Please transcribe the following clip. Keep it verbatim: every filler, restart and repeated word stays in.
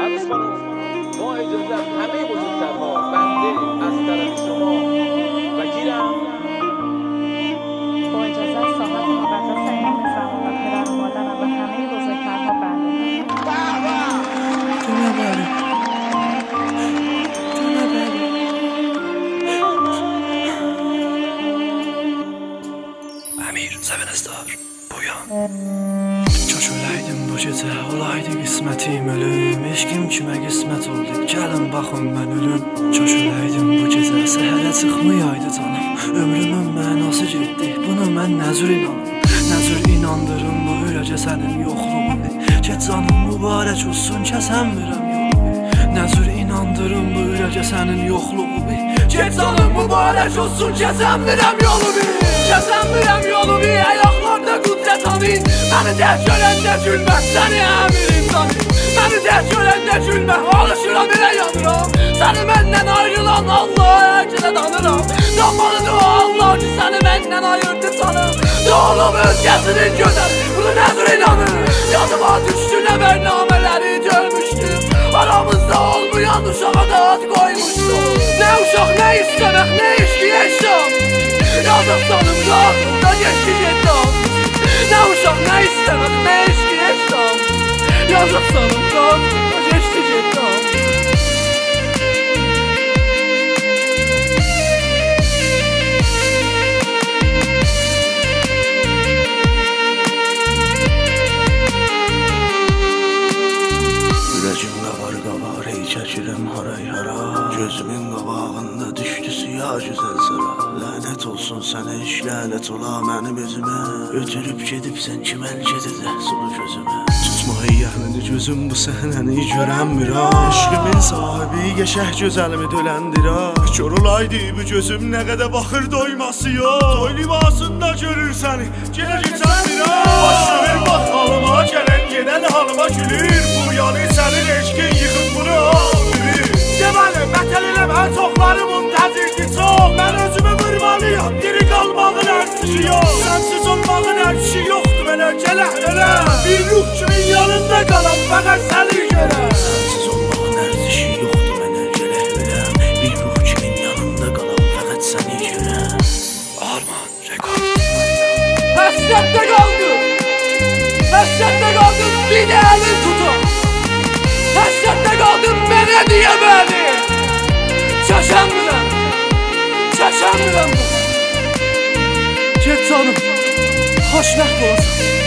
تبریک خانم، با اجازه همه بزرگترها بنده از طرف شما وکیلم. با اجازه صاحب مقدس امام زمان و پدر و مادرم و همه بزرگترها بنده. تو نبری تو نبری Əmir Zəvənəzdar Boyan Çoşulaydım bu gecə, olaydı qismətim ölüm. Eşqim kimə qismət oldu, gəlin baxın mən ölüm. Çoşulaydım bu gecə, səhərə çıxmayaydı canım. Ömrümün mənası getdi, bunu mən nəzür inanım. Nəzür inandırım bu ürəcə sənin yoxluğunu. Get canım mübarək olsun, kəsəmirəm yolu. Nəzür inandırım bu ürəcə sənin yoxluğunu. Get canım mübarək olsun, kəsəmirəm yolu. Kəsəmirəm yolu, ayaqlarda qüdrət amin. Məni dərk görəndə gülmək, səni əmir insanı. Məni dərk görəndə gülmək, alışıram elə yanıram. Səni məndən ayrılan Allah'a həqiqə danıram. Danmalıdır o Allah ki səni məndən ayırdı canım. Doğulum özgəsinin gözəl, bunu nəzir inanır. Yadıma düşdü nə bərnamələri görmüşdüm. Aramızda olmayan uşağa da ad koymuşdum. Nə uşaq, nə istəmək, nə işki eşam. Yazıq canım, rahatında geçti getdam. Nə uşaq, nə istəmək, nə işki eşam. Yazıq canım, rahatında geçti getdam. Çəkirəm haray hara, gözümün qabağında düşdü siyah güzel sıra. Lənət olsun sənə, iş lənət ola mənim özümə. Ötürüb gedibsən kim əl gedəcək sulu gözümə. Tutmağı yəhmini gözüm bu səhnəni görənmirə. Eşqimin sahibi qəşəh gözəlimi döləndirə. Kör olaydı bu gözüm nə qədər baxır doyması yox. Toy libasında görür səni, gələ keçənmirə. Başını ver bax halıma, gələn gedən halıma gülür. Bu yanı sənin eşqin yıxıb bunu Deməli, vətən eləmə, çoxları müntəzirdir çox. Mən özümü vurmalıyam, diri qalmağın ərzişi yox. Sənsiz olmağın ərzişi yoxdur mənə, gələ elə. Bir ruh kimin yanında qalam, fəqət səni görə. Sənsiz olmağın ərzişi yoxdur mənə, gələ elə. Bir ruh kimin yanında qalam, fəqət səni görə. Arman, rekord. Həsrətdə qaldım, həsrətdə qaldım, bir də əlin tutun. Həsrətdə qaldım, mənə deyə məni. Çəkənmirəm, çəkənmirəm. Get canım, xoşbəxt olasın.